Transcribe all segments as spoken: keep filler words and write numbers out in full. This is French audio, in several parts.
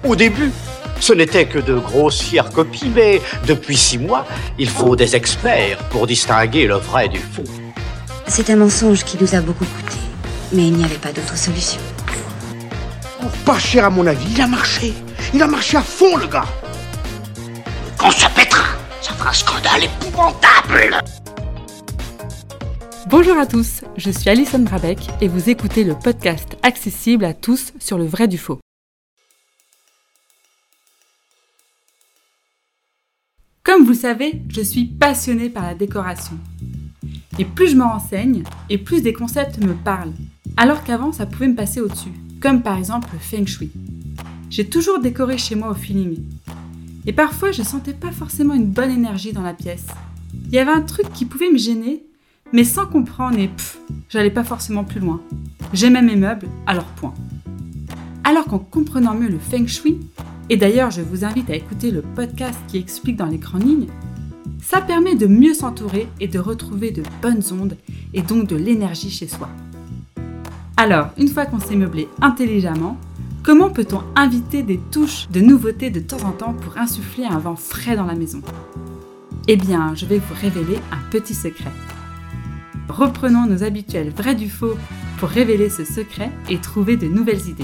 Au début, ce n'était que de grossières copies, mais depuis six mois, il faut des experts pour distinguer le vrai du faux. C'est un mensonge qui nous a beaucoup coûté, mais il n'y avait pas d'autre solution. Oh, pas cher à mon avis, il a marché. Il a marché à fond, le gars. Quand ça pètera, ça fera un scandale épouvantable. Bonjour à tous, je suis Alison Brabec et vous écoutez le podcast accessible à tous sur le vrai du faux. Comme vous le savez, je suis passionnée par la décoration. Et plus je me renseigne, et plus des concepts me parlent. Alors qu'avant, ça pouvait me passer au-dessus, comme par exemple le Feng Shui. J'ai toujours décoré chez moi au feeling. Et parfois, je sentais pas forcément une bonne énergie dans la pièce. Il y avait un truc qui pouvait me gêner, mais sans comprendre et pff, j'allais pas forcément plus loin. J'aimais mes meubles, alors point. Alors qu'en comprenant mieux le Feng Shui, et d'ailleurs je vous invite à écouter le podcast qui explique dans les grandes lignes, ça permet de mieux s'entourer et de retrouver de bonnes ondes et donc de l'énergie chez soi. Alors, une fois qu'on s'est meublé intelligemment, comment peut-on inviter des touches de nouveautés de temps en temps pour insuffler un vent frais dans la maison ? Eh bien, je vais vous révéler un petit secret. Reprenons nos habituels vrais du faux pour révéler ce secret et trouver de nouvelles idées.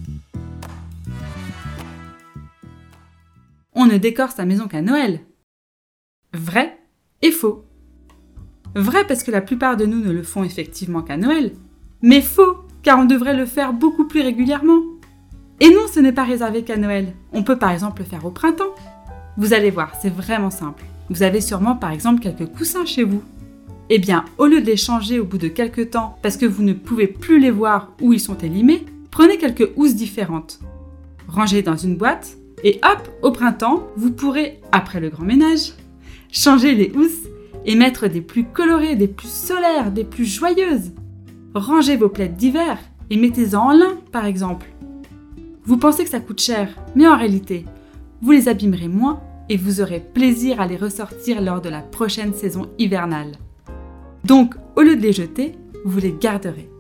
On ne décore sa maison qu'à Noël. Vrai et faux. Vrai parce que la plupart de nous ne le font effectivement qu'à Noël, mais faux car on devrait le faire beaucoup plus régulièrement. Et non, ce n'est pas réservé qu'à Noël. On peut par exemple le faire au printemps. Vous allez voir, c'est vraiment simple. Vous avez sûrement par exemple quelques coussins chez vous. Eh bien, au lieu de les changer au bout de quelques temps parce que vous ne pouvez plus les voir ou ils sont élimés, prenez quelques housses différentes. Rangez dans une boîte et hop, au printemps, vous pourrez, après le grand ménage, changer les housses et mettre des plus colorées, des plus solaires, des plus joyeuses. Rangez vos plaids d'hiver et mettez-en en lin, par exemple. Vous pensez que ça coûte cher, mais en réalité, vous les abîmerez moins et vous aurez plaisir à les ressortir lors de la prochaine saison hivernale. Donc, au lieu de les jeter, vous les garderez.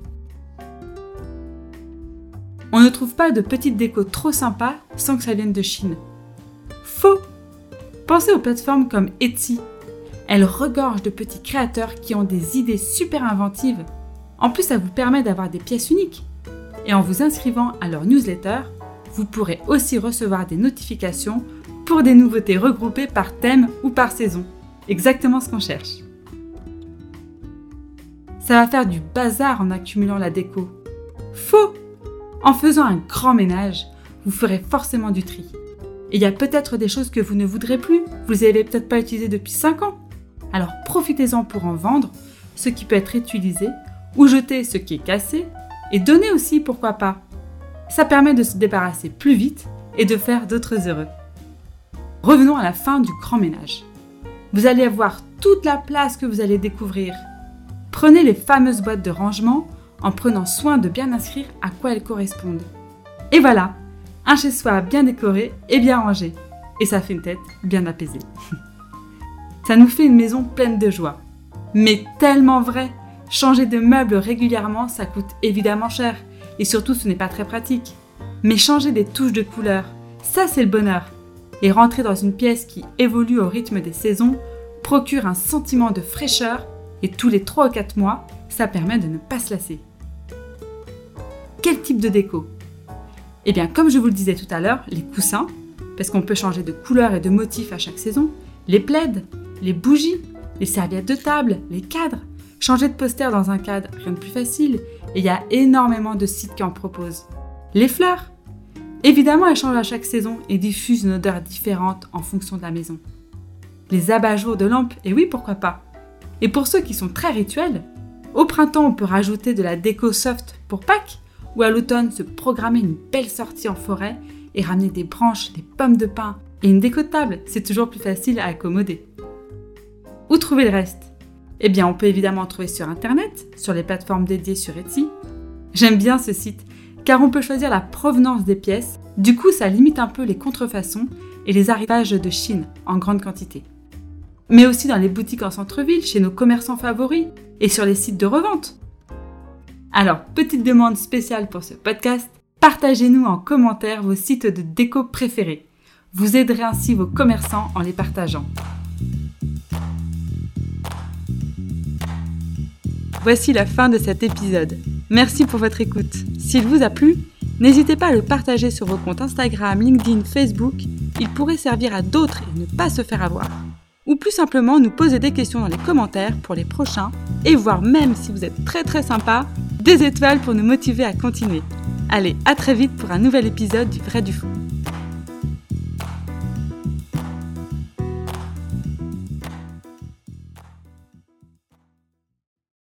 On ne trouve pas de petites décos trop sympas sans que ça vienne de Chine. Faux! Pensez aux plateformes comme Etsy. Elles regorgent de petits créateurs qui ont des idées super inventives. En plus, ça vous permet d'avoir des pièces uniques. Et en vous inscrivant à leur newsletter, vous pourrez aussi recevoir des notifications pour des nouveautés regroupées par thème ou par saison. Exactement ce qu'on cherche. Ça va faire du bazar en accumulant la déco. Faux! En faisant un grand ménage, vous ferez forcément du tri. Et il y a peut-être des choses que vous ne voudrez plus, vous les avez peut-être pas utilisées depuis cinq ans. Alors profitez-en pour en vendre ce qui peut être utilisé, ou jeter ce qui est cassé, et donner aussi pourquoi pas. Ça permet de se débarrasser plus vite et de faire d'autres heureux. Revenons à la fin du grand ménage. Vous allez avoir toute la place que vous allez découvrir. Prenez les fameuses boîtes de rangement en prenant soin de bien inscrire à quoi elles correspondent. Et voilà, un chez-soi bien décoré et bien rangé. Et ça fait une tête bien apaisée. Ça nous fait une maison pleine de joie. Mais tellement vrai, changer de meubles régulièrement, ça coûte évidemment cher. Et surtout, ce n'est pas très pratique. Mais changer des touches de couleur, ça c'est le bonheur. Et rentrer dans une pièce qui évolue au rythme des saisons procure un sentiment de fraîcheur et tous les trois ou quatre mois, ça permet de ne pas se lasser. Quel type de déco ? Eh bien, comme je vous le disais tout à l'heure, les coussins, parce qu'on peut changer de couleur et de motif à chaque saison, les plaids, les bougies, les serviettes de table, les cadres. Changer de poster dans un cadre, rien de plus facile, et il y a énormément de sites qui en proposent. Les fleurs, évidemment, elles changent à chaque saison et diffusent une odeur différente en fonction de la maison. Les abat-jours de lampes, et oui, pourquoi pas. Et pour ceux qui sont très rituels, au printemps, on peut rajouter de la déco soft pour Pâques, ou à l'automne, se programmer une belle sortie en forêt et ramener des branches, des pommes de pin et une déco de table, c'est toujours plus facile à accommoder. Où trouver le reste ? Eh bien, on peut évidemment en trouver sur Internet, sur les plateformes dédiées sur Etsy. J'aime bien ce site, car on peut choisir la provenance des pièces, du coup ça limite un peu les contrefaçons et les arrivages de Chine en grande quantité. Mais aussi dans les boutiques en centre-ville, chez nos commerçants favoris et sur les sites de revente. Alors, petite demande spéciale pour ce podcast, Partagez-nous en commentaire vos sites de déco préférés. Vous aiderez ainsi vos commerçants en les partageant. Voici la fin de cet épisode. Merci pour votre écoute. S'il vous a plu, n'hésitez pas à le partager sur vos comptes Instagram, LinkedIn, Facebook. Il pourrait servir à d'autres et ne pas se faire avoir. Ou plus simplement nous poser des questions dans les commentaires pour les prochains et voir, même si vous êtes très très sympa, des étoiles pour nous motiver à continuer. Allez, à très vite pour un nouvel épisode du Vrai du Faux.